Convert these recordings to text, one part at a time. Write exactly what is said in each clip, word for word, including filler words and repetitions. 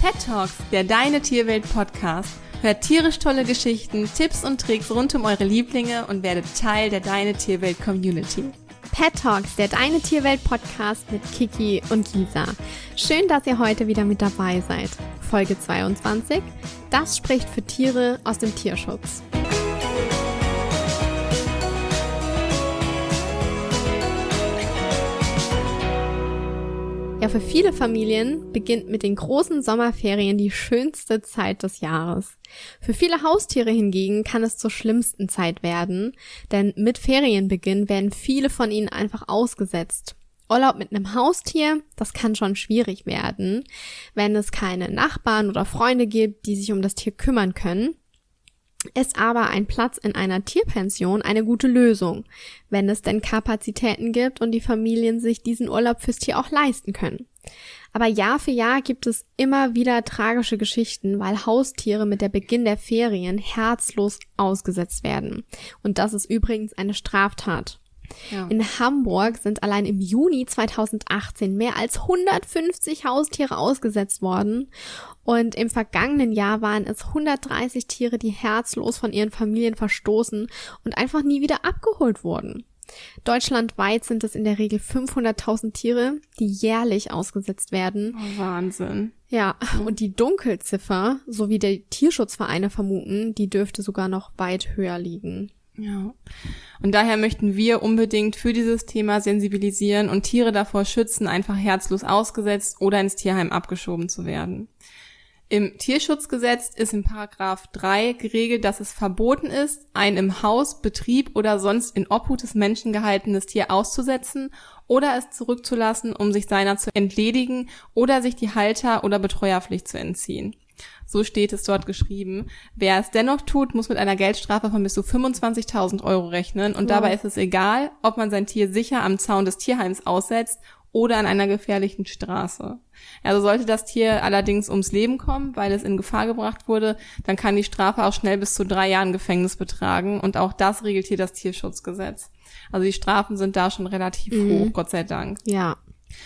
Pet Talks, der Deine Tierwelt Podcast. Hört tierisch tolle Geschichten, Tipps und Tricks rund um eure Lieblinge und werdet Teil der Deine Tierwelt Community. Pet Talks, der Deine Tierwelt Podcast mit Kiki und Lisa. Schön, dass ihr heute wieder mit dabei seid. Folge zweiundzwanzig. Das spricht für Tiere aus dem Tierschutz. Ja, für viele Familien beginnt mit den großen Sommerferien die schönste Zeit des Jahres. Für viele Haustiere hingegen kann es zur schlimmsten Zeit werden, denn mit Ferienbeginn werden viele von ihnen einfach ausgesetzt. Urlaub mit einem Haustier, das kann schon schwierig werden, wenn es keine Nachbarn oder Freunde gibt, die sich um das Tier kümmern können. Ist aber ein Platz in einer Tierpension eine gute Lösung, wenn es denn Kapazitäten gibt und die Familien sich diesen Urlaub fürs Tier auch leisten können. Aber Jahr für Jahr gibt es immer wieder tragische Geschichten, weil Haustiere mit der Beginn der Ferien herzlos ausgesetzt werden. Und das ist übrigens eine Straftat. Ja. In Hamburg sind allein im Juni zweitausendachtzehn mehr als hundertfünfzig Haustiere ausgesetzt worden und im vergangenen Jahr waren es hundertdreißig Tiere, die herzlos von ihren Familien verstoßen und einfach nie wieder abgeholt wurden. Deutschlandweit sind es in der Regel fünfhunderttausend Tiere, die jährlich ausgesetzt werden. Oh, Wahnsinn. Ja, und die Dunkelziffer, so wie die Tierschutzvereine vermuten, die dürfte sogar noch weit höher liegen. Ja, und daher möchten wir unbedingt für dieses Thema sensibilisieren und Tiere davor schützen, einfach herzlos ausgesetzt oder ins Tierheim abgeschoben zu werden. Im Tierschutzgesetz ist in Paragraph drei geregelt, dass es verboten ist, ein im Haus, Betrieb oder sonst in Obhut des Menschen gehaltenes Tier auszusetzen oder es zurückzulassen, um sich seiner zu entledigen oder sich die Halter- oder Betreuerpflicht zu entziehen. So steht es dort geschrieben. Wer es dennoch tut, muss mit einer Geldstrafe von bis zu fünfundzwanzigtausend Euro rechnen und wow. Dabei ist es egal, ob man sein Tier sicher am Zaun des Tierheims aussetzt oder an einer gefährlichen Straße. Also sollte das Tier allerdings ums Leben kommen, weil es in Gefahr gebracht wurde, dann kann die Strafe auch schnell bis zu drei Jahren Gefängnis betragen und auch das regelt hier das Tierschutzgesetz. Also die Strafen sind da schon relativ mhm. hoch, Gott sei Dank. Ja.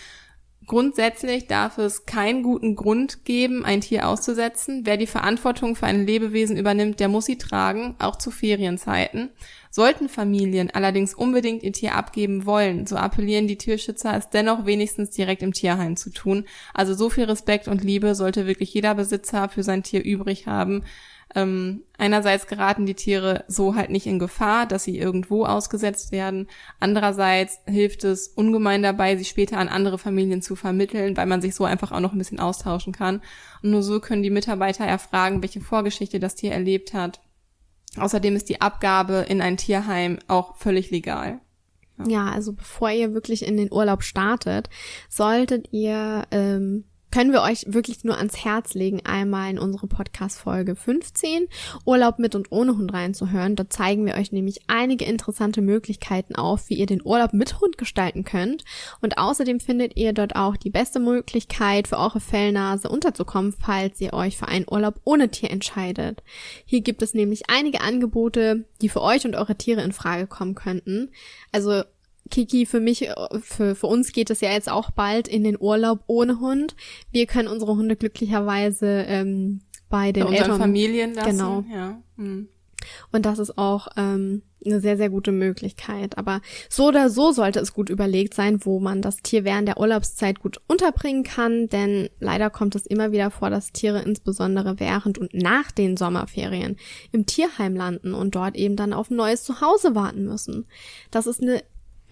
Grundsätzlich darf es keinen guten Grund geben, ein Tier auszusetzen. Wer die Verantwortung für ein Lebewesen übernimmt, der muss sie tragen, auch zu Ferienzeiten. Sollten Familien allerdings unbedingt ihr Tier abgeben wollen, so appellieren die Tierschützer, es dennoch wenigstens direkt im Tierheim zu tun. Also so viel Respekt und Liebe sollte wirklich jeder Besitzer für sein Tier übrig haben. Ähm, einerseits geraten die Tiere so halt nicht in Gefahr, dass sie irgendwo ausgesetzt werden. Andererseits hilft es ungemein dabei, sie später an andere Familien zu vermitteln, weil man sich so einfach auch noch ein bisschen austauschen kann. Und nur so können die Mitarbeiter erfragen, welche Vorgeschichte das Tier erlebt hat. Außerdem ist die Abgabe in ein Tierheim auch völlig legal. Ja, ja, also bevor ihr wirklich in den Urlaub startet, solltet ihr ähm können wir euch wirklich nur ans Herz legen, einmal in unsere Podcast-Folge fünfzehn, Urlaub mit und ohne Hund reinzuhören. Dort zeigen wir euch nämlich einige interessante Möglichkeiten auf, wie ihr den Urlaub mit Hund gestalten könnt. Und außerdem findet ihr dort auch die beste Möglichkeit, für eure Fellnase unterzukommen, falls ihr euch für einen Urlaub ohne Tier entscheidet. Hier gibt es nämlich einige Angebote, die für euch und eure Tiere in Frage kommen könnten. Also Kiki, für mich, für, für uns geht es ja jetzt auch bald in den Urlaub ohne Hund. Wir können unsere Hunde glücklicherweise ähm, bei den bei unseren Eltern, Familien lassen. Genau. Ja. Hm. Und das ist auch ähm, eine sehr, sehr gute Möglichkeit. Aber so oder so sollte es gut überlegt sein, wo man das Tier während der Urlaubszeit gut unterbringen kann, denn leider kommt es immer wieder vor, dass Tiere insbesondere während und nach den Sommerferien im Tierheim landen und dort eben dann auf ein neues Zuhause warten müssen. Das ist eine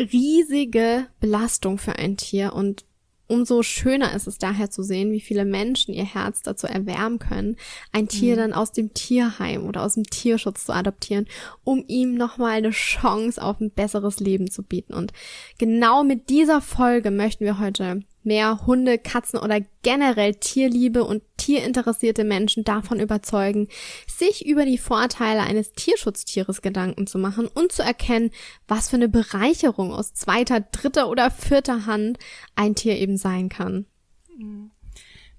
riesige Belastung für ein Tier und umso schöner ist es daher zu sehen, wie viele Menschen ihr Herz dazu erwärmen können, ein Tier mhm. dann aus dem Tierheim oder aus dem Tierschutz zu adoptieren, um ihm nochmal eine Chance auf ein besseres Leben zu bieten. Und genau mit dieser Folge möchten wir heute mehr Hunde, Katzen oder generell Tierliebe und tierinteressierte Menschen davon überzeugen, sich über die Vorteile eines Tierschutztieres Gedanken zu machen und zu erkennen, was für eine Bereicherung aus zweiter, dritter oder vierter Hand ein Tier eben sein kann.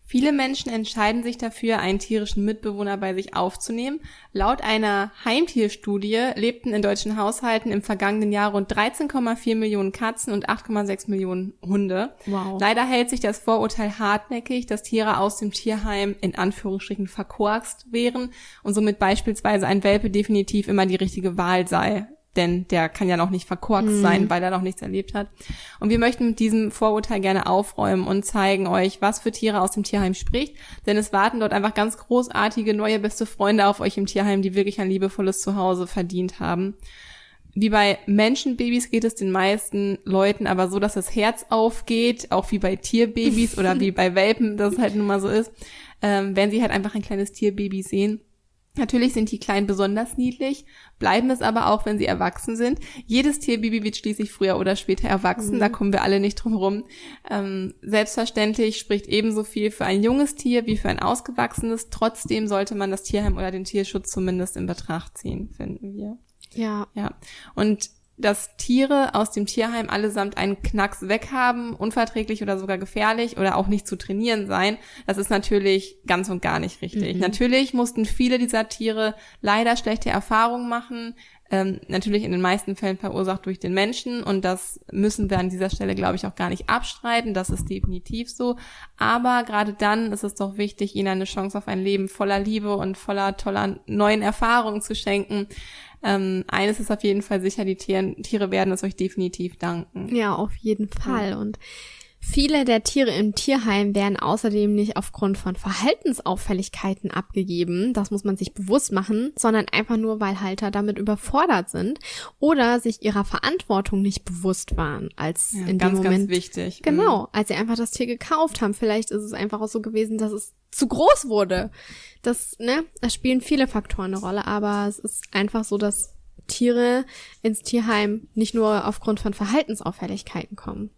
Viele Menschen entscheiden sich dafür, einen tierischen Mitbewohner bei sich aufzunehmen. Laut einer Heimtierstudie lebten in deutschen Haushalten im vergangenen Jahr rund dreizehn Komma vier Millionen Katzen und acht Komma sechs Millionen Hunde. Wow. Leider hält sich das Vorurteil hartnäckig, dass Tiere aus dem Tierheim in Anführungsstrichen verkorkst wären und somit beispielsweise ein Welpe definitiv immer die richtige Wahl sei. Denn der kann ja noch nicht verkorkst mhm. sein, weil er noch nichts erlebt hat. Und wir möchten mit diesem Vorurteil gerne aufräumen und zeigen euch, was für Tiere aus dem Tierheim spricht. Denn es warten dort einfach ganz großartige, neue, beste Freunde auf euch im Tierheim, die wirklich ein liebevolles Zuhause verdient haben. Wie bei Menschenbabys geht es den meisten Leuten aber so, dass das Herz aufgeht, auch wie bei Tierbabys oder wie bei Welpen, das halt nun mal so ist, ähm, wenn sie halt einfach ein kleines Tierbaby sehen. Natürlich sind die Kleinen besonders niedlich, bleiben es aber auch, wenn sie erwachsen sind. Jedes Tierbaby wird schließlich früher oder später erwachsen, mhm. da kommen wir alle nicht drum rum. Ähm, selbstverständlich spricht ebenso viel für ein junges Tier wie für ein ausgewachsenes. Trotzdem sollte man das Tierheim oder den Tierschutz zumindest in Betracht ziehen, finden wir. Ja. Ja. Und dass Tiere aus dem Tierheim allesamt einen Knacks weghaben, unverträglich oder sogar gefährlich oder auch nicht zu trainieren sein, das ist natürlich ganz und gar nicht richtig. Mhm. Natürlich mussten viele dieser Tiere leider schlechte Erfahrungen machen, ähm, natürlich in den meisten Fällen verursacht durch den Menschen, und das müssen wir an dieser Stelle, glaube ich, auch gar nicht abstreiten, das ist definitiv so, aber gerade dann ist es doch wichtig, ihnen eine Chance auf ein Leben voller Liebe und voller toller neuen Erfahrungen zu schenken. Ähm, eines ist auf jeden Fall sicher, die Tiere, Tiere werden es euch definitiv danken. Ja, auf jeden Fall. Und viele der Tiere im Tierheim werden außerdem nicht aufgrund von Verhaltensauffälligkeiten abgegeben, das muss man sich bewusst machen, sondern einfach nur, weil Halter damit überfordert sind oder sich ihrer Verantwortung nicht bewusst waren, als ja, in ganz, dem Moment. Ganz wichtig. Genau, als sie einfach das Tier gekauft haben. Vielleicht ist es einfach auch so gewesen, dass es zu groß wurde. Das, ne, da spielen viele Faktoren eine Rolle, aber es ist einfach so, dass Tiere ins Tierheim nicht nur aufgrund von Verhaltensauffälligkeiten kommen.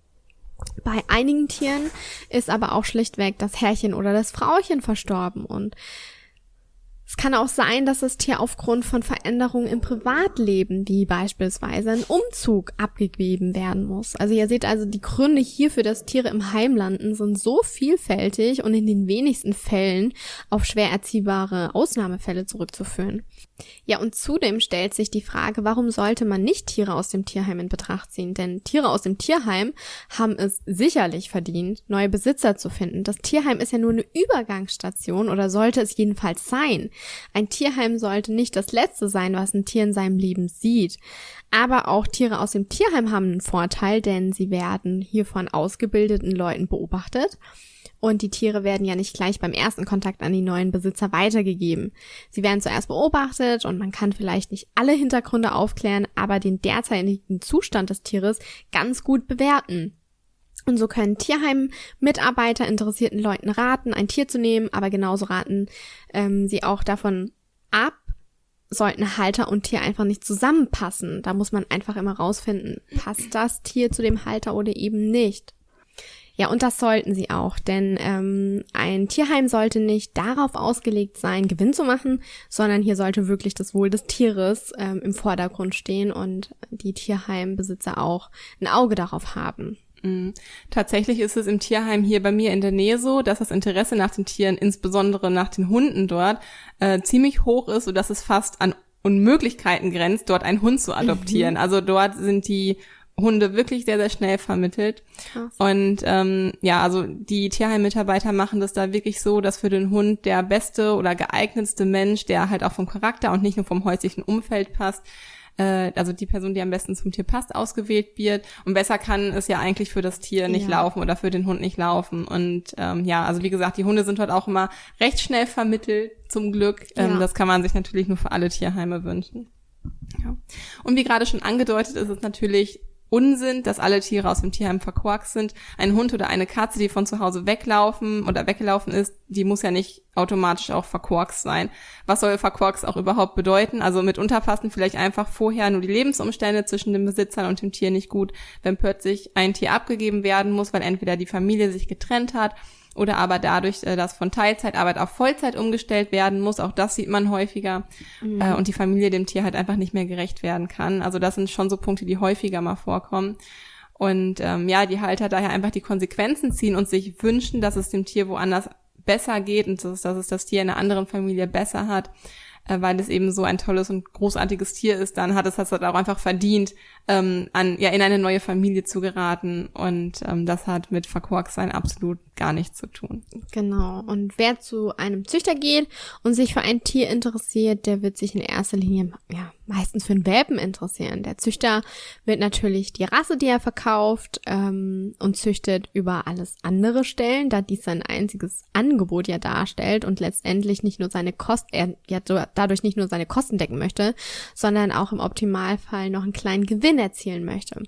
Bei einigen Tieren ist aber auch schlichtweg das Herrchen oder das Frauchen verstorben, und es kann auch sein, dass das Tier aufgrund von Veränderungen im Privatleben, wie beispielsweise ein Umzug, abgegeben werden muss. Also ihr seht also, die Gründe hierfür, dass Tiere im Heim landen, sind so vielfältig und in den wenigsten Fällen auf schwer erziehbare Ausnahmefälle zurückzuführen. Ja, und zudem stellt sich die Frage, warum sollte man nicht Tiere aus dem Tierheim in Betracht ziehen? Denn Tiere aus dem Tierheim haben es sicherlich verdient, neue Besitzer zu finden. Das Tierheim ist ja nur eine Übergangsstation, oder sollte es jedenfalls sein. Ein Tierheim sollte nicht das Letzte sein, was ein Tier in seinem Leben sieht. Aber auch Tiere aus dem Tierheim haben einen Vorteil, denn sie werden hier von ausgebildeten Leuten beobachtet. Und die Tiere werden ja nicht gleich beim ersten Kontakt an die neuen Besitzer weitergegeben. Sie werden zuerst beobachtet und man kann vielleicht nicht alle Hintergründe aufklären, aber den derzeitigen Zustand des Tieres ganz gut bewerten. Und so können Tierheim-Mitarbeiter interessierten Leuten raten, ein Tier zu nehmen, aber genauso raten ähm, sie auch davon ab, sollten Halter und Tier einfach nicht zusammenpassen. Da muss man einfach immer rausfinden, passt das Tier zu dem Halter oder eben nicht. Ja, und das sollten sie auch, denn ähm, ein Tierheim sollte nicht darauf ausgelegt sein, Gewinn zu machen, sondern hier sollte wirklich das Wohl des Tieres ähm, im Vordergrund stehen und die Tierheimbesitzer auch ein Auge darauf haben. Mhm. Tatsächlich ist es im Tierheim hier bei mir in der Nähe so, dass das Interesse nach den Tieren, insbesondere nach den Hunden dort, äh, ziemlich hoch ist, sodass es fast an Unmöglichkeiten grenzt, dort einen Hund zu adoptieren. Mhm. Also dort sind die Hunde wirklich sehr, sehr schnell vermittelt. Krass. Und ähm, ja, also die Tierheim-Mitarbeiter machen das da wirklich so, dass für den Hund der beste oder geeignetste Mensch, der halt auch vom Charakter und nicht nur vom häuslichen Umfeld passt, äh, also die Person, die am besten zum Tier passt, ausgewählt wird. Und besser kann es ja eigentlich für das Tier nicht ja. laufen oder für den Hund nicht laufen. Und ähm, ja, also wie gesagt, die Hunde sind dort auch immer recht schnell vermittelt, zum Glück. Ähm, ja. Das kann man sich natürlich nur für alle Tierheime wünschen. Ja. Und wie gerade schon angedeutet, ist es natürlich Unsinn, dass alle Tiere aus dem Tierheim verkorkst sind. Ein Hund oder eine Katze, die von zu Hause weglaufen oder weggelaufen ist, die muss ja nicht automatisch auch verkorkst sein. Was soll verkorkst auch überhaupt bedeuten? Also mitunter passen vielleicht einfach vorher nur die Lebensumstände zwischen den Besitzern und dem Tier nicht gut, wenn plötzlich ein Tier abgegeben werden muss, weil entweder die Familie sich getrennt hat oder aber dadurch, dass von Teilzeitarbeit auf Vollzeit umgestellt werden muss. Auch das sieht man häufiger. Mhm. Und die Familie dem Tier halt einfach nicht mehr gerecht werden kann. Also das sind schon so Punkte, die häufiger mal vorkommen. Und ähm, ja, die Halter daher einfach die Konsequenzen ziehen und sich wünschen, dass es dem Tier woanders besser geht und dass, dass es das Tier in einer anderen Familie besser hat, äh, weil es eben so ein tolles und großartiges Tier ist, dann hat es das halt auch einfach verdient, ähm, an ja in eine neue Familie zu geraten und ähm, das hat mit Verkorkstsein absolut gar nichts zu tun. Genau. Und wer zu einem Züchter geht und sich für ein Tier interessiert, der wird sich in erster Linie ja meistens für einen Welpen interessieren. Der Züchter wird natürlich die Rasse, die er verkauft, ähm, und züchtet über alles andere stellen, da dies sein einziges Angebot ja darstellt und letztendlich nicht nur seine Kosten, er ja dadurch nicht nur seine Kosten decken möchte, sondern auch im Optimalfall noch einen kleinen Gewinn erzielen möchte.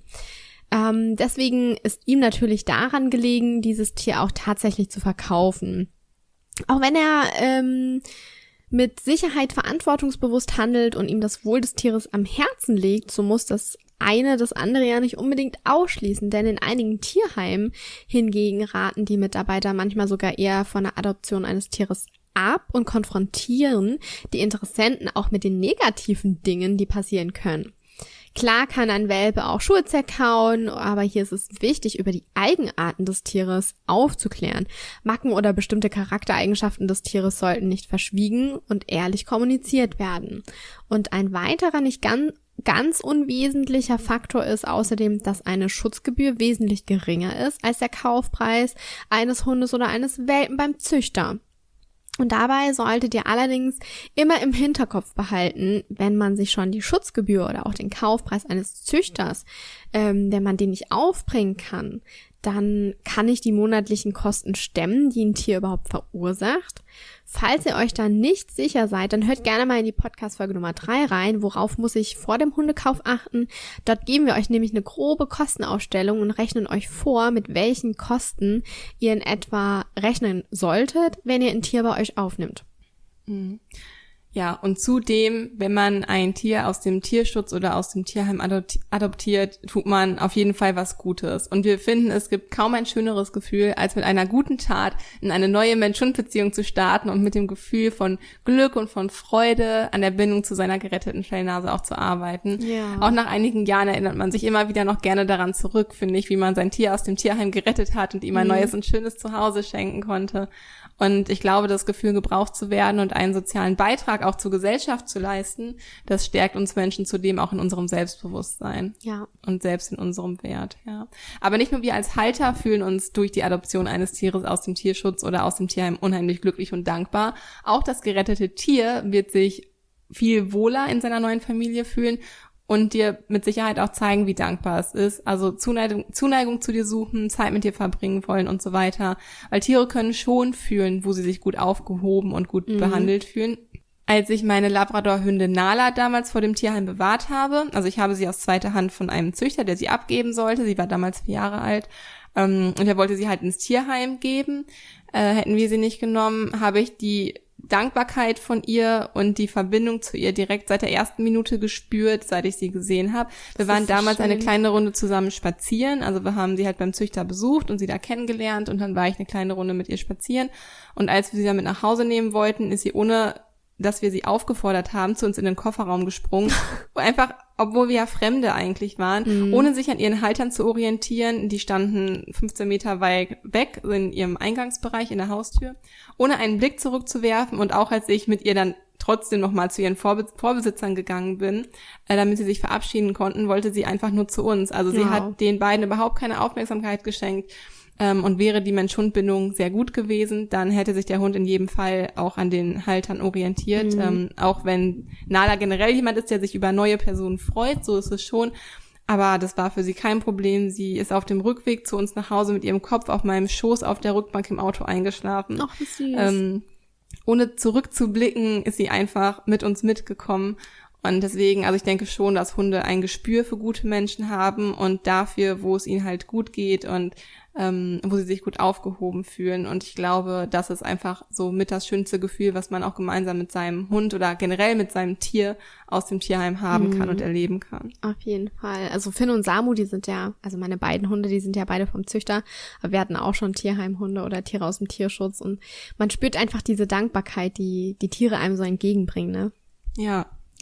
Ähm, deswegen ist ihm natürlich daran gelegen, dieses Tier auch tatsächlich zu verkaufen. Auch wenn er ähm, mit Sicherheit verantwortungsbewusst handelt und ihm das Wohl des Tieres am Herzen liegt, so muss das eine das andere ja nicht unbedingt ausschließen, denn in einigen Tierheimen hingegen raten die Mitarbeiter manchmal sogar eher von der Adoption eines Tieres ab und konfrontieren die Interessenten auch mit den negativen Dingen, die passieren können. Klar kann ein Welpe auch Schuhe zerkauen, aber hier ist es wichtig, über die Eigenarten des Tieres aufzuklären. Macken oder bestimmte Charaktereigenschaften des Tieres sollten nicht verschwiegen und ehrlich kommuniziert werden. Und ein weiterer, nicht ganz, ganz unwesentlicher Faktor ist außerdem, dass eine Schutzgebühr wesentlich geringer ist als der Kaufpreis eines Hundes oder eines Welpen beim Züchter. Und dabei solltet ihr allerdings immer im Hinterkopf behalten, wenn man sich schon die Schutzgebühr oder auch den Kaufpreis eines Züchters, ähm, wenn man den nicht aufbringen kann, dann kann ich die monatlichen Kosten stemmen, die ein Tier überhaupt verursacht. Falls ihr euch da nicht sicher seid, dann hört gerne mal in die Podcast-Folge Nummer drei rein, worauf muss ich vor dem Hundekauf achten. Dort geben wir euch nämlich eine grobe Kostenaufstellung und rechnen euch vor, mit welchen Kosten ihr in etwa rechnen solltet, wenn ihr ein Tier bei euch aufnimmt. Mhm. Ja, und zudem, wenn man ein Tier aus dem Tierschutz oder aus dem Tierheim adoptiert, tut man auf jeden Fall was Gutes. Und wir finden, es gibt kaum ein schöneres Gefühl, als mit einer guten Tat in eine neue Mensch-Hund-Beziehung zu starten und mit dem Gefühl von Glück und von Freude an der Bindung zu seiner geretteten Fellnase auch zu arbeiten. Ja. Auch nach einigen Jahren erinnert man sich immer wieder noch gerne daran zurück, finde ich, wie man sein Tier aus dem Tierheim gerettet hat und ihm ein mhm. neues und schönes Zuhause schenken konnte. Und ich glaube, das Gefühl, gebraucht zu werden und einen sozialen Beitrag auch zur Gesellschaft zu leisten, das stärkt uns Menschen zudem auch in unserem Selbstbewusstsein. Ja. Und selbst in unserem Wert, ja. Aber nicht nur wir als Halter fühlen uns durch die Adoption eines Tieres aus dem Tierschutz oder aus dem Tierheim unheimlich glücklich und dankbar. Auch das gerettete Tier wird sich viel wohler in seiner neuen Familie fühlen und dir mit Sicherheit auch zeigen, wie dankbar es ist. Also Zuneigung, Zuneigung zu dir suchen, Zeit mit dir verbringen wollen und so weiter. Weil Tiere können schon fühlen, wo sie sich gut aufgehoben und gut mhm. behandelt fühlen. Als ich meine Labrador-Hündin Nala damals vor dem Tierheim bewahrt habe, also ich habe sie aus zweiter Hand von einem Züchter, der sie abgeben sollte, sie war damals vier Jahre alt, ähm, und er wollte sie halt ins Tierheim geben, äh, hätten wir sie nicht genommen, habe ich die Dankbarkeit von ihr und die Verbindung zu ihr direkt seit der ersten Minute gespürt, seit ich sie gesehen habe. Wir waren damals so eine kleine Runde zusammen spazieren, also wir haben sie halt beim Züchter besucht und sie da kennengelernt und dann war ich eine kleine Runde mit ihr spazieren und als wir sie dann mit nach Hause nehmen wollten, ist sie ohne dass wir sie aufgefordert haben, zu uns in den Kofferraum gesprungen. Einfach, obwohl wir ja Fremde eigentlich waren, mhm. ohne sich an ihren Haltern zu orientieren. Die standen fünfzehn Meter weit weg in ihrem Eingangsbereich in der Haustür, ohne einen Blick zurückzuwerfen. Und auch als ich mit ihr dann trotzdem nochmal zu ihren Vorbe- Vorbesitzern gegangen bin, äh, damit sie sich verabschieden konnten, wollte sie einfach nur zu uns. Also sie wow. hat den beiden überhaupt keine Aufmerksamkeit geschenkt. Ähm, und wäre die Mensch-Hund-Bindung sehr gut gewesen, dann hätte sich der Hund in jedem Fall auch an den Haltern orientiert. Mhm. Ähm, auch wenn Nala generell jemand ist, der sich über neue Personen freut, so ist es schon. Aber das war für sie kein Problem. Sie ist auf dem Rückweg zu uns nach Hause mit ihrem Kopf auf meinem Schoß auf der Rückbank im Auto eingeschlafen. Ach, wie süß. Ähm, ohne zurückzublicken ist sie einfach mit uns mitgekommen. Und deswegen, also ich denke schon, dass Hunde ein Gespür für gute Menschen haben und dafür, wo es ihnen halt gut geht und ähm, wo sie sich gut aufgehoben fühlen. Und ich glaube, das ist einfach so mit das schönste Gefühl, was man auch gemeinsam mit seinem Hund oder generell mit seinem Tier aus dem Tierheim haben mhm. kann und erleben kann. Auf jeden Fall. Also Finn und Samu, die sind ja, also meine beiden Hunde, die sind ja beide vom Züchter, aber wir hatten auch schon Tierheimhunde oder Tiere aus dem Tierschutz und man spürt einfach diese Dankbarkeit, die die Tiere einem so entgegenbringen, ne? Ja.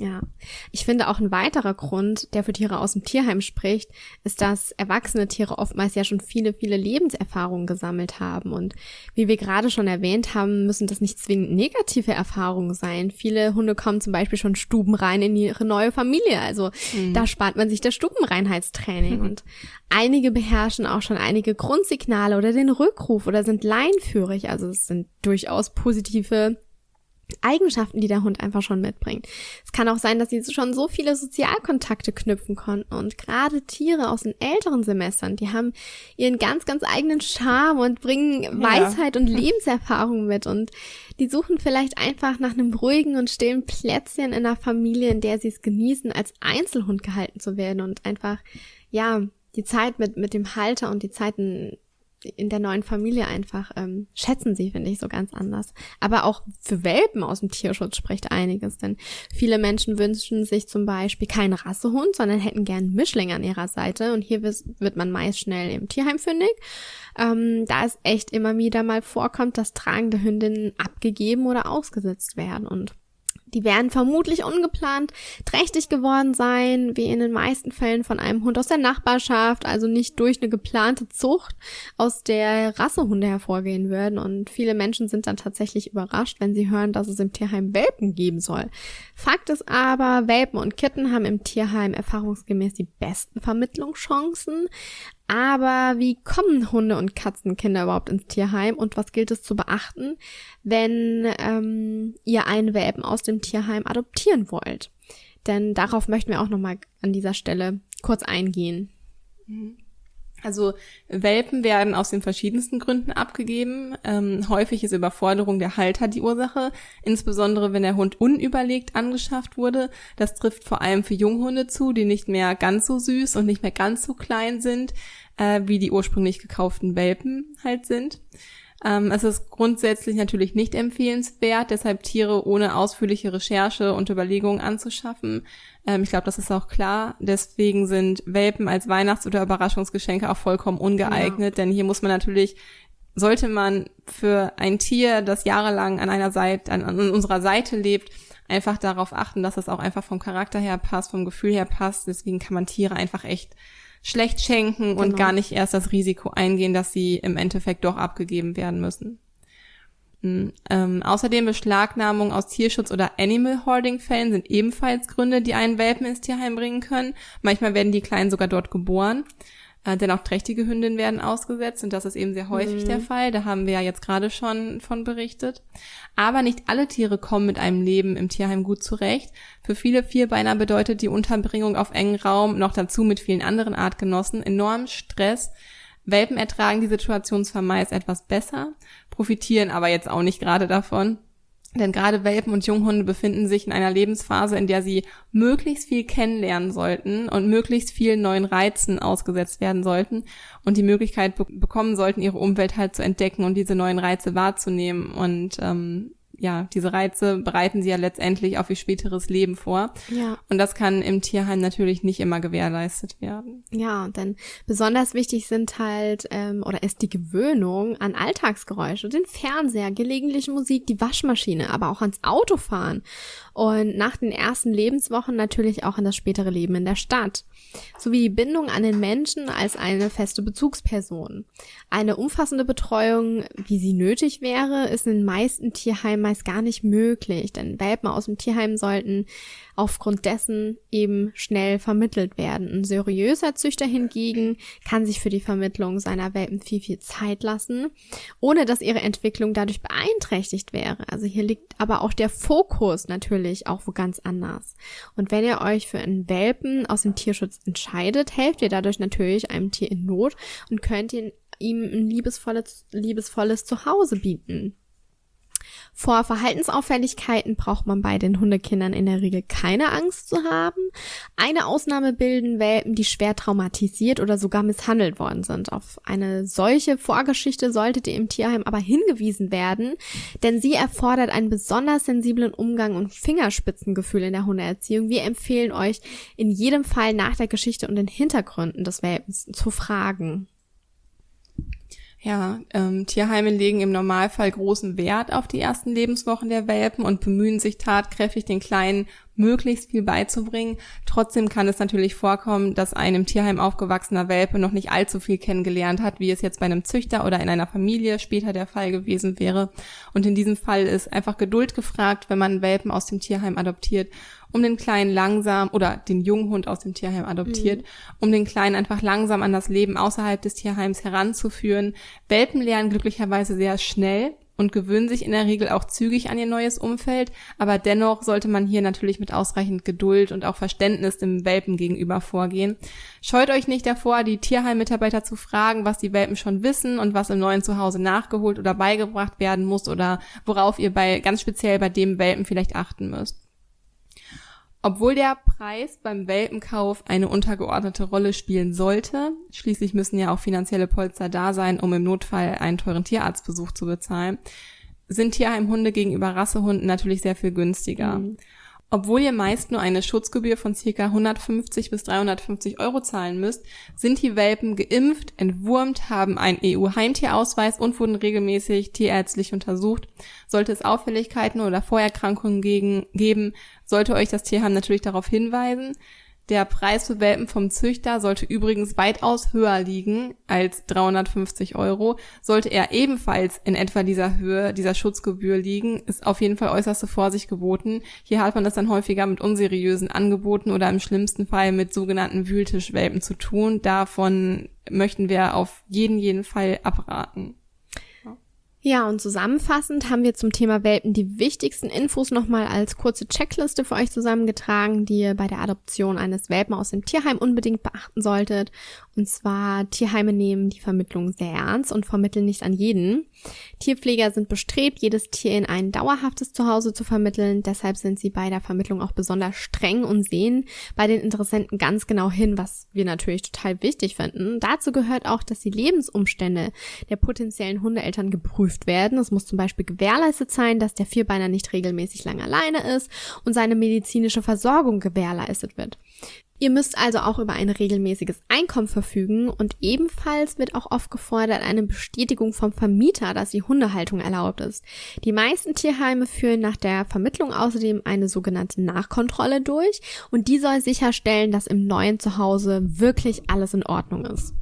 Ja, ich finde auch ein weiterer Grund, der für Tiere aus dem Tierheim spricht, ist, dass erwachsene Tiere oftmals ja schon viele, viele Lebenserfahrungen gesammelt haben. Und wie wir gerade schon erwähnt haben, müssen das nicht zwingend negative Erfahrungen sein. Viele Hunde kommen zum Beispiel schon stubenrein in ihre neue Familie. Also mhm. da spart man sich das Stubenreinheitstraining. Mhm. Und einige beherrschen auch schon einige Grundsignale oder den Rückruf oder sind leinenführig. Also es sind durchaus positive Eigenschaften, die der Hund einfach schon mitbringt. Es kann auch sein, dass sie schon so viele Sozialkontakte knüpfen konnten und gerade Tiere aus den älteren Semestern, die haben ihren ganz, ganz eigenen Charme und bringen ja. Weisheit und Lebenserfahrung mit und die suchen vielleicht einfach nach einem ruhigen und stillen Plätzchen in einer Familie, in der sie es genießen, als Einzelhund gehalten zu werden und einfach, ja, die Zeit mit, mit dem Halter und die Zeiten in der neuen Familie einfach ähm, schätzen sie, finde ich, so ganz anders. Aber auch für Welpen aus dem Tierschutz spricht einiges, denn viele Menschen wünschen sich zum Beispiel keinen Rassehund, sondern hätten gern einen Mischling an ihrer Seite und hier wird man meist schnell im Tierheim fündig, ähm, da es echt immer wieder mal vorkommt, dass tragende Hündinnen abgegeben oder ausgesetzt werden und die werden vermutlich ungeplant trächtig geworden sein, wie in den meisten Fällen von einem Hund aus der Nachbarschaft, also nicht durch eine geplante Zucht aus der Rassehunde hervorgehen würden. Und viele Menschen sind dann tatsächlich überrascht, wenn sie hören, dass es im Tierheim Welpen geben soll. Fakt ist aber, Welpen und Kitten haben im Tierheim erfahrungsgemäß die besten Vermittlungschancen. Aber wie kommen Hunde und Katzenkinder überhaupt ins Tierheim und was gilt es zu beachten, wenn ähm, ihr einen Welpen aus dem Tierheim adoptieren wollt? Denn darauf möchten wir auch nochmal an dieser Stelle kurz eingehen. Also Welpen werden aus den verschiedensten Gründen abgegeben. Ähm, häufig ist Überforderung der Halter die Ursache, insbesondere wenn der Hund unüberlegt angeschafft wurde. Das trifft vor allem für Junghunde zu, die nicht mehr ganz so süß und nicht mehr ganz so klein sind, äh, wie die ursprünglich gekauften Welpen halt sind. Ähm, es ist grundsätzlich natürlich nicht empfehlenswert, deshalb Tiere ohne ausführliche Recherche und Überlegungen anzuschaffen. Ähm, ich glaube, das ist auch klar. Deswegen sind Welpen als Weihnachts- oder Überraschungsgeschenke auch vollkommen ungeeignet, ja. Denn hier muss man natürlich, sollte man für ein Tier, das jahrelang an einer Seite, an, an unserer Seite lebt, einfach darauf achten, dass es auch einfach vom Charakter her passt, vom Gefühl her passt. Deswegen kann man Tiere einfach echt schlecht schenken und genau. gar nicht erst das Risiko eingehen, dass sie im Endeffekt doch abgegeben werden müssen. Mhm. Ähm, außerdem Beschlagnahmung aus Tierschutz- oder Animal-Hoarding-Fällen sind ebenfalls Gründe, die einen Welpen ins Tierheim bringen können. Manchmal werden die Kleinen sogar dort geboren, äh, denn auch trächtige Hündinnen werden ausgesetzt und das ist eben sehr häufig mhm. der Fall. Da haben wir ja jetzt gerade schon von berichtet. Aber nicht alle Tiere kommen mit einem Leben im Tierheim gut zurecht. Für viele Vierbeiner bedeutet die Unterbringung auf engen Raum, noch dazu mit vielen anderen Artgenossen, enormen Stress. Welpen ertragen die Situation zwar meist etwas besser, profitieren aber jetzt auch nicht gerade davon. Denn gerade Welpen und Junghunde befinden sich in einer Lebensphase, in der sie möglichst viel kennenlernen sollten und möglichst vielen neuen Reizen ausgesetzt werden sollten und die Möglichkeit be- bekommen sollten, ihre Umwelt halt zu entdecken und diese neuen Reize wahrzunehmen. Und ähm, ja, diese Reize bereiten sie ja letztendlich auf ihr späteres Leben vor. Ja. Und das kann im Tierheim natürlich nicht immer gewährleistet werden. Ja, denn besonders wichtig sind halt, ähm, oder ist die Gewöhnung an Alltagsgeräusche, den Fernseher, gelegentlich Musik, die Waschmaschine, aber auch ans Autofahren. Und nach den ersten Lebenswochen natürlich auch an das spätere Leben in der Stadt. Sowie die Bindung an den Menschen als eine feste Bezugsperson. Eine umfassende Betreuung, wie sie nötig wäre, ist in den meisten Tierheimen meist gar nicht möglich, denn Welpen aus dem Tierheim sollten aufgrund dessen eben schnell vermittelt werden. Ein seriöser Züchter hingegen kann sich für die Vermittlung seiner Welpen viel, viel Zeit lassen, ohne dass ihre Entwicklung dadurch beeinträchtigt wäre. Also hier liegt aber auch der Fokus natürlich auch wo ganz anders. Und wenn ihr euch für einen Welpen aus dem Tierschutz entscheidet, helft ihr dadurch natürlich einem Tier in Not und könnt ihm ein liebesvolles, liebesvolles Zuhause bieten. Vor Verhaltensauffälligkeiten braucht man bei den Hundekindern in der Regel keine Angst zu haben. Eine Ausnahme bilden Welpen, die schwer traumatisiert oder sogar misshandelt worden sind. Auf eine solche Vorgeschichte solltet ihr im Tierheim aber hingewiesen werden, denn sie erfordert einen besonders sensiblen Umgang und Fingerspitzengefühl in der Hundeerziehung. Wir empfehlen euch in jedem Fall nach der Geschichte und den Hintergründen des Welpens zu fragen. Ja, ähm, Tierheime legen im Normalfall großen Wert auf die ersten Lebenswochen der Welpen und bemühen sich tatkräftig, den Kleinen möglichst viel beizubringen. Trotzdem kann es natürlich vorkommen, dass ein im Tierheim aufgewachsener Welpe noch nicht allzu viel kennengelernt hat, wie es jetzt bei einem Züchter oder in einer Familie später der Fall gewesen wäre. Und in diesem Fall ist einfach Geduld gefragt, wenn man einen Welpen aus dem Tierheim adoptiert, um den Kleinen langsam, oder den Junghund aus dem Tierheim adoptiert, mhm. um den Kleinen einfach langsam an das Leben außerhalb des Tierheims heranzuführen. Welpen lernen glücklicherweise sehr schnell und gewöhnen sich in der Regel auch zügig an ihr neues Umfeld, aber dennoch sollte man hier natürlich mit ausreichend Geduld und auch Verständnis dem Welpen gegenüber vorgehen. Scheut euch nicht davor, die Tierheimmitarbeiter zu fragen, was die Welpen schon wissen und was im neuen Zuhause nachgeholt oder beigebracht werden muss oder worauf ihr bei ganz speziell bei dem Welpen vielleicht achten müsst. Obwohl der Preis beim Welpenkauf eine untergeordnete Rolle spielen sollte, schließlich müssen ja auch finanzielle Polster da sein, um im Notfall einen teuren Tierarztbesuch zu bezahlen, sind Tierheimhunde gegenüber Rassehunden natürlich sehr viel günstiger. Mhm. Obwohl ihr meist nur eine Schutzgebühr von ca. hundertfünfzig bis dreihundertfünfzig Euro zahlen müsst, sind die Welpen geimpft, entwurmt, haben einen E U-Heimtierausweis und wurden regelmäßig tierärztlich untersucht. Sollte es Auffälligkeiten oder Vorerkrankungen gegen, geben, sollte euch das Tierheim natürlich darauf hinweisen. Der Preis für Welpen vom Züchter sollte übrigens weitaus höher liegen als dreihundertfünfzig Euro. Sollte er ebenfalls in etwa dieser Höhe, dieser Schutzgebühr liegen, ist auf jeden Fall äußerste Vorsicht geboten. Hier hat man das dann häufiger mit unseriösen Angeboten oder im schlimmsten Fall mit sogenannten Wühltischwelpen zu tun. Davon möchten wir auf jeden, jeden Fall abraten. Ja, und zusammenfassend haben wir zum Thema Welpen die wichtigsten Infos nochmal als kurze Checkliste für euch zusammengetragen, die ihr bei der Adoption eines Welpen aus dem Tierheim unbedingt beachten solltet. Und zwar, Tierheime nehmen die Vermittlung sehr ernst und vermitteln nicht an jeden. Tierpfleger sind bestrebt, jedes Tier in ein dauerhaftes Zuhause zu vermitteln. Deshalb sind sie bei der Vermittlung auch besonders streng und sehen bei den Interessenten ganz genau hin, was wir natürlich total wichtig finden. Dazu gehört auch, dass die Lebensumstände der potenziellen Hundeeltern geprüft werden. Es muss zum Beispiel gewährleistet sein, dass der Vierbeiner nicht regelmäßig lang alleine ist und seine medizinische Versorgung gewährleistet wird. Ihr müsst also auch über ein regelmäßiges Einkommen verfügen und ebenfalls wird auch oft gefordert eine Bestätigung vom Vermieter, dass die Hundehaltung erlaubt ist. Die meisten Tierheime führen nach der Vermittlung außerdem eine sogenannte Nachkontrolle durch und die soll sicherstellen, dass im neuen Zuhause wirklich alles in Ordnung ist.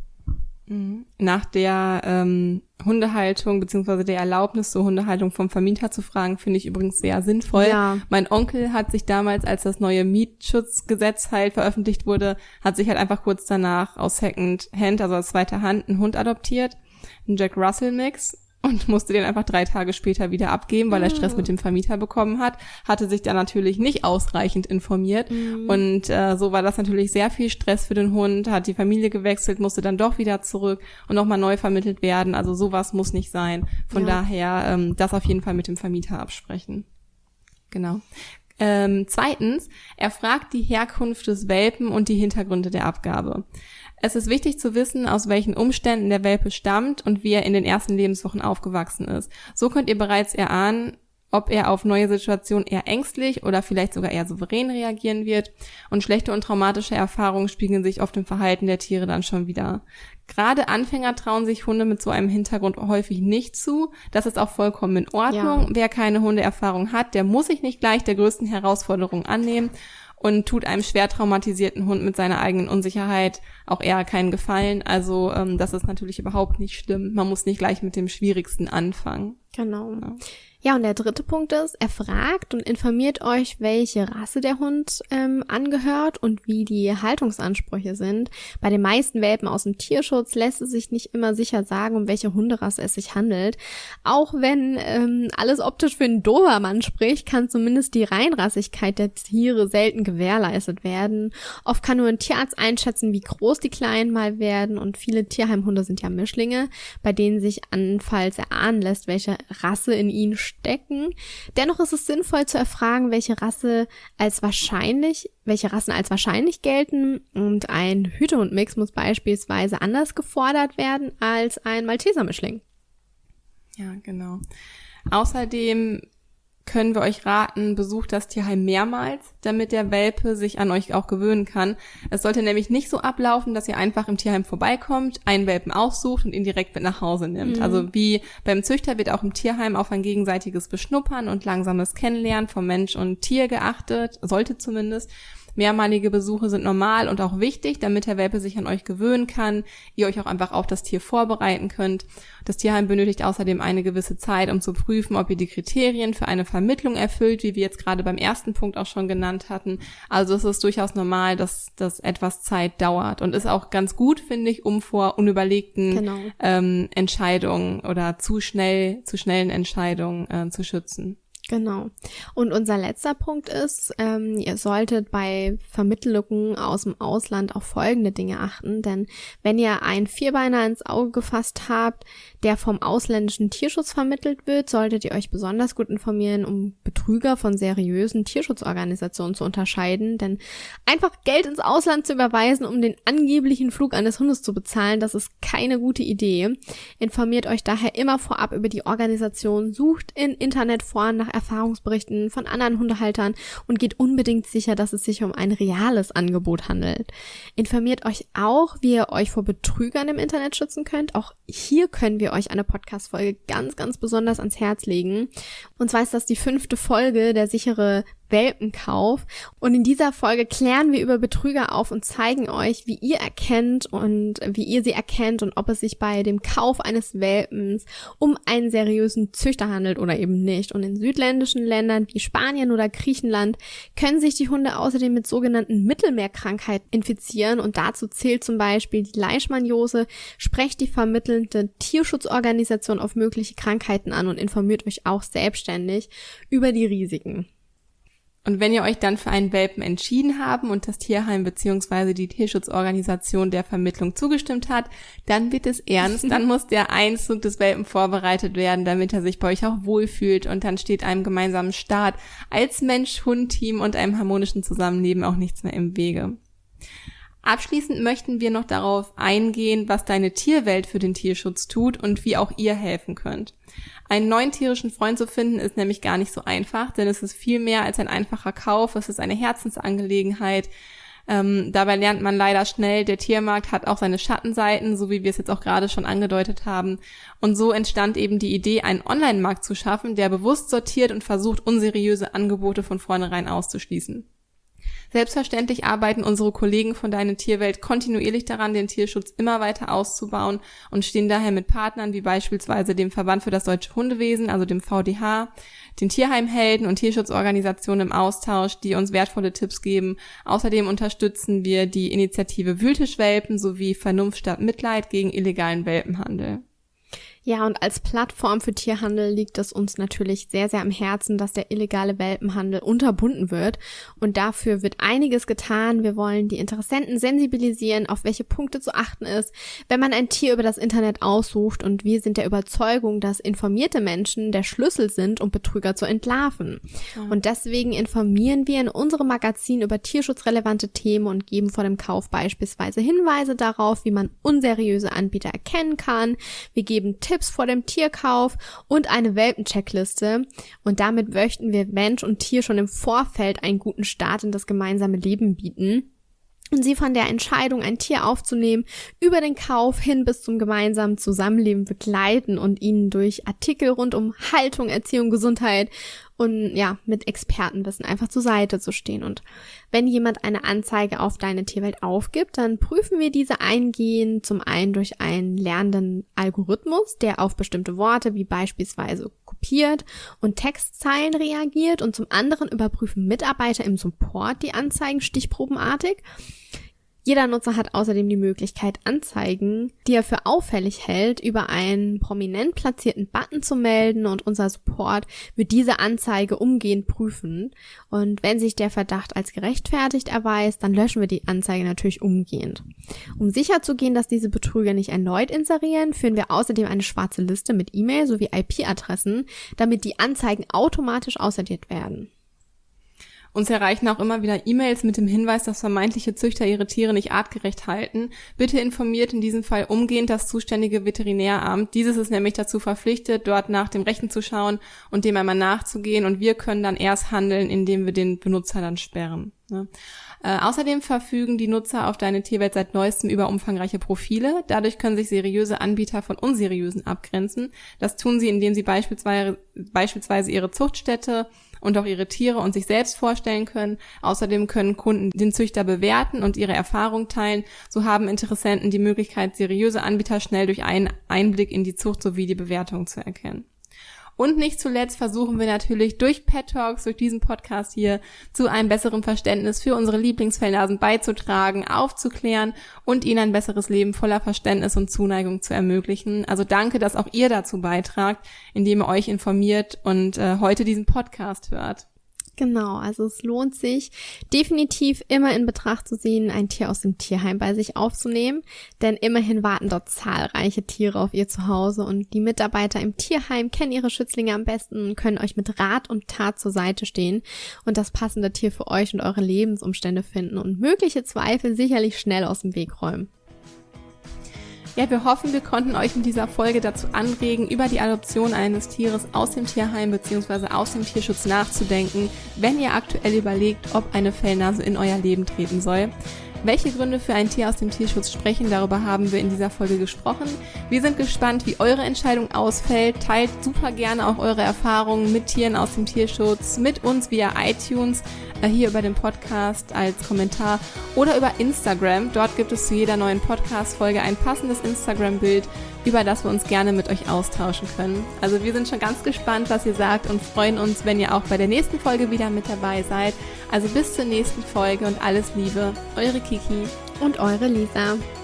Nach der ähm, Hundehaltung bzw. der Erlaubnis zur Hundehaltung vom Vermieter zu fragen, finde ich übrigens sehr sinnvoll. Ja. Mein Onkel hat sich damals, als das neue Mietschutzgesetz halt veröffentlicht wurde, hat sich halt einfach kurz danach aus Second Hand, also aus zweiter Hand, einen Hund adoptiert, einen Jack Russell Mix. Und musste den einfach drei Tage später wieder abgeben, weil er Stress mit dem Vermieter bekommen hat. Hatte sich dann natürlich nicht ausreichend informiert. Mhm. Und äh, so war das natürlich sehr viel Stress für den Hund. Hat die Familie gewechselt, musste dann doch wieder zurück und nochmal neu vermittelt werden. Also sowas muss nicht sein. Von ja. daher ähm, das auf jeden Fall mit dem Vermieter absprechen. Genau. Ähm, zweitens, erfragt die Herkunft des Welpen und die Hintergründe der Abgabe. Es ist wichtig zu wissen, aus welchen Umständen der Welpe stammt und wie er in den ersten Lebenswochen aufgewachsen ist. So könnt ihr bereits erahnen, ob er auf neue Situationen eher ängstlich oder vielleicht sogar eher souverän reagieren wird. Und schlechte und traumatische Erfahrungen spiegeln sich oft im Verhalten der Tiere dann schon wieder. Gerade Anfänger trauen sich Hunde mit so einem Hintergrund häufig nicht zu. Das ist auch vollkommen in Ordnung. Ja. Wer keine Hundeerfahrung hat, der muss sich nicht gleich der größten Herausforderung annehmen und tut einem schwer traumatisierten Hund mit seiner eigenen Unsicherheit auch eher keinen Gefallen. Also ähm, das ist natürlich überhaupt nicht schlimm. Man muss nicht gleich mit dem Schwierigsten anfangen. Genau. Ja. Ja, und der dritte Punkt ist, erfragt und informiert euch, welche Rasse der Hund ähm, angehört und wie die Haltungsansprüche sind. Bei den meisten Welpen aus dem Tierschutz lässt es sich nicht immer sicher sagen, um welche Hunderasse es sich handelt. Auch wenn ähm, alles optisch für einen Dobermann spricht, kann zumindest die Reinrassigkeit der Tiere selten gewährleistet werden. Oft kann nur ein Tierarzt einschätzen, wie groß die Kleinen mal werden und viele Tierheimhunde sind ja Mischlinge, bei denen sich anfalls erahnen lässt, welche Rasse in ihnen stecken. Dennoch ist es sinnvoll zu erfragen, welche Rasse als wahrscheinlich, welche Rassen als wahrscheinlich gelten und ein Hütehund-Mix muss beispielsweise anders gefordert werden als ein Malteser-Mischling. Ja, genau. Außerdem können wir euch raten, besucht das Tierheim mehrmals, damit der Welpe sich an euch auch gewöhnen kann. Es sollte nämlich nicht so ablaufen, dass ihr einfach im Tierheim vorbeikommt, einen Welpen aussucht und ihn direkt mit nach Hause nimmt. Mhm. Also wie beim Züchter wird auch im Tierheim auf ein gegenseitiges Beschnuppern und langsames Kennenlernen von Mensch und Tier geachtet, sollte zumindest. Mehrmalige Besuche sind normal und auch wichtig, damit der Welpe sich an euch gewöhnen kann, ihr euch auch einfach auf das Tier vorbereiten könnt. Das Tierheim benötigt außerdem eine gewisse Zeit, um zu prüfen, ob ihr die Kriterien für eine Vermittlung erfüllt, wie wir jetzt gerade beim ersten Punkt auch schon genannt hatten. Also es ist durchaus normal, dass das etwas Zeit dauert und ist auch ganz gut, finde ich, um vor unüberlegten genau. ähm, Entscheidungen oder zu schnell, zu schnellen Entscheidungen äh, zu schützen. Genau. Und unser letzter Punkt ist, ähm, ihr solltet bei Vermittlungen aus dem Ausland auf folgende Dinge achten, denn wenn ihr einen Vierbeiner ins Auge gefasst habt, der vom ausländischen Tierschutz vermittelt wird, solltet ihr euch besonders gut informieren, um Betrüger von seriösen Tierschutzorganisationen zu unterscheiden, denn einfach Geld ins Ausland zu überweisen, um den angeblichen Flug eines Hundes zu bezahlen, das ist keine gute Idee. Informiert euch daher immer vorab über die Organisation, sucht in Internetforen nach Erfahrungsberichten von anderen Hundehaltern und geht unbedingt sicher, dass es sich um ein reales Angebot handelt. Informiert euch auch, wie ihr euch vor Betrügern im Internet schützen könnt. Auch hier können wir euch eine Podcast-Folge ganz, ganz besonders ans Herz legen. Und zwar ist das die fünfte Folge, der sichere Welpenkauf. Und in dieser Folge klären wir über Betrüger auf und zeigen euch, wie ihr erkennt und wie ihr sie erkennt und ob es sich bei dem Kauf eines Welpens um einen seriösen Züchter handelt oder eben nicht. Und in südländischen Ländern wie Spanien oder Griechenland können sich die Hunde außerdem mit sogenannten Mittelmeerkrankheiten infizieren und dazu zählt zum Beispiel die Leishmaniose. Sprecht die vermittelnde Tierschutzorganisation auf mögliche Krankheiten an und informiert euch auch selbstständig über die Risiken. Und wenn ihr euch dann für einen Welpen entschieden haben und das Tierheim bzw. die Tierschutzorganisation der Vermittlung zugestimmt hat, dann wird es ernst, dann muss der Einzug des Welpen vorbereitet werden, damit er sich bei euch auch wohlfühlt und dann steht einem gemeinsamen Start als Mensch-Hund-Team und einem harmonischen Zusammenleben auch nichts mehr im Wege. Abschließend möchten wir noch darauf eingehen, was deine Tierwelt für den Tierschutz tut und wie auch ihr helfen könnt. Einen neuen tierischen Freund zu finden ist nämlich gar nicht so einfach, denn es ist viel mehr als ein einfacher Kauf, es ist eine Herzensangelegenheit. Ähm, dabei lernt man leider schnell, der Tiermarkt hat auch seine Schattenseiten, so wie wir es jetzt auch gerade schon angedeutet haben. Und so entstand eben die Idee, einen Online-Markt zu schaffen, der bewusst sortiert und versucht, unseriöse Angebote von vornherein auszuschließen. Selbstverständlich arbeiten unsere Kollegen von Deine Tierwelt kontinuierlich daran, den Tierschutz immer weiter auszubauen und stehen daher mit Partnern wie beispielsweise dem Verband für das deutsche Hundewesen, also dem V D H, den Tierheimhelden und Tierschutzorganisationen im Austausch, die uns wertvolle Tipps geben. Außerdem unterstützen wir die Initiative Wühltischwelpen sowie Vernunft statt Mitleid gegen illegalen Welpenhandel. Ja, und als Plattform für Tierhandel liegt es uns natürlich sehr, sehr am Herzen, dass der illegale Welpenhandel unterbunden wird. Und dafür wird einiges getan. Wir wollen die Interessenten sensibilisieren, auf welche Punkte zu achten ist, wenn man ein Tier über das Internet aussucht. Und wir sind der Überzeugung, dass informierte Menschen der Schlüssel sind, um Betrüger zu entlarven. Ja. Und deswegen informieren wir in unserem Magazin über tierschutzrelevante Themen und geben vor dem Kauf beispielsweise Hinweise darauf, wie man unseriöse Anbieter erkennen kann. Wir geben Tipps vor dem Tierkauf und eine Welpencheckliste. Und damit möchten wir Mensch und Tier schon im Vorfeld einen guten Start in das gemeinsame Leben bieten. Und sie von der Entscheidung, ein Tier aufzunehmen, über den Kauf hin bis zum gemeinsamen Zusammenleben begleiten und ihnen durch Artikel rund um Haltung, Erziehung, Gesundheit und ja, mit Expertenwissen einfach zur Seite zu stehen. Und wenn jemand eine Anzeige auf Deine Tierwelt aufgibt, dann prüfen wir diese eingehend, zum einen durch einen lernenden Algorithmus, der auf bestimmte Worte wie beispielsweise kopiert und Textzeilen reagiert, und zum anderen überprüfen Mitarbeiter im Support die Anzeigen stichprobenartig. Jeder Nutzer hat außerdem die Möglichkeit, Anzeigen, die er für auffällig hält, über einen prominent platzierten Button zu melden, und unser Support wird diese Anzeige umgehend prüfen. Und wenn sich der Verdacht als gerechtfertigt erweist, dann löschen wir die Anzeige natürlich umgehend. Um sicherzugehen, dass diese Betrüger nicht erneut inserieren, führen wir außerdem eine schwarze Liste mit E-Mail sowie I P-Adressen, damit die Anzeigen automatisch aussortiert werden. Uns erreichen auch immer wieder E-Mails mit dem Hinweis, dass vermeintliche Züchter ihre Tiere nicht artgerecht halten. Bitte informiert in diesem Fall umgehend das zuständige Veterinäramt. Dieses ist nämlich dazu verpflichtet, dort nach dem Rechten zu schauen und dem einmal nachzugehen. Und wir können dann erst handeln, indem wir den Benutzer dann sperren. Ne? Äh, außerdem verfügen die Nutzer auf Deine Tierwelt seit neuestem über umfangreiche Profile. Dadurch können sich seriöse Anbieter von unseriösen abgrenzen. Das tun sie, indem sie beispielsweise, beispielsweise ihre Zuchtstätte und auch ihre Tiere und sich selbst vorstellen können. Außerdem können Kunden den Züchter bewerten und ihre Erfahrung teilen. So haben Interessenten die Möglichkeit, seriöse Anbieter schnell durch einen Einblick in die Zucht sowie die Bewertung zu erkennen. Und nicht zuletzt versuchen wir natürlich durch Pet Talks, durch diesen Podcast hier, zu einem besseren Verständnis für unsere Lieblingsfellnasen beizutragen, aufzuklären und ihnen ein besseres Leben voller Verständnis und Zuneigung zu ermöglichen. Also danke, dass auch ihr dazu beitragt, indem ihr euch informiert und äh, heute diesen Podcast hört. Genau, also es lohnt sich definitiv immer in Betracht zu ziehen, ein Tier aus dem Tierheim bei sich aufzunehmen, denn immerhin warten dort zahlreiche Tiere auf ihr Zuhause und die Mitarbeiter im Tierheim kennen ihre Schützlinge am besten und können euch mit Rat und Tat zur Seite stehen und das passende Tier für euch und eure Lebensumstände finden und mögliche Zweifel sicherlich schnell aus dem Weg räumen. Ja, wir hoffen, wir konnten euch in dieser Folge dazu anregen, über die Adoption eines Tieres aus dem Tierheim bzw. aus dem Tierschutz nachzudenken, wenn ihr aktuell überlegt, ob eine Fellnase in euer Leben treten soll. Welche Gründe für ein Tier aus dem Tierschutz sprechen, darüber haben wir in dieser Folge gesprochen. Wir sind gespannt, wie eure Entscheidung ausfällt. Teilt super gerne auch eure Erfahrungen mit Tieren aus dem Tierschutz, mit uns via iTunes, äh, hier über den Podcast als Kommentar oder über Instagram. Dort gibt es zu jeder neuen Podcast-Folge ein passendes Instagram-Bild, über das wir uns gerne mit euch austauschen können. Also wir sind schon ganz gespannt, was ihr sagt und freuen uns, wenn ihr auch bei der nächsten Folge wieder mit dabei seid. Also bis zur nächsten Folge und alles Liebe, eure Kiki und eure Lisa.